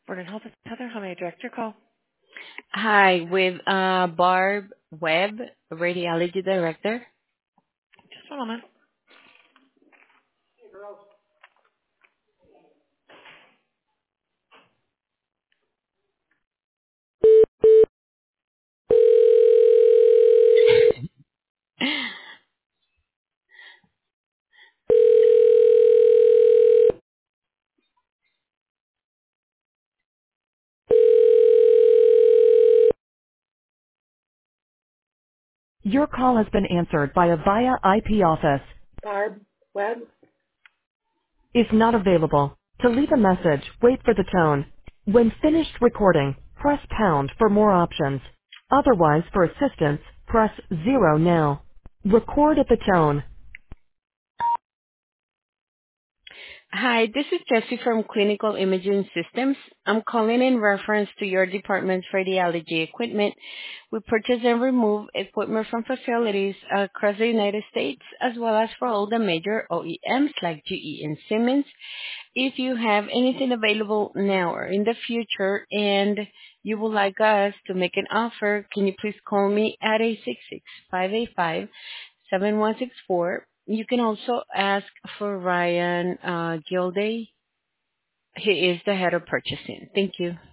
Board and Health is Heather. How may I direct your call? Hi, with Barb Webb, Radiology Director. Just one moment. Your call has been answered by a VIA IP office. Barb Webb is not available. To leave a message, wait for the tone. When finished recording, press pound for more options. Otherwise, for assistance, press 0 now. Record at the tone. Hi, this is Jessie from Clinical Imaging Systems. I'm calling in reference to your department's radiology equipment. We purchase and remove equipment from facilities across the United States, as well as for all the major OEMs like GE and Siemens. If you have anything available now or in the future and you would like us to make an offer, can you please call me at 866-585-7164. You can also ask for Ryan Gilday. He is the head of purchasing. Thank you.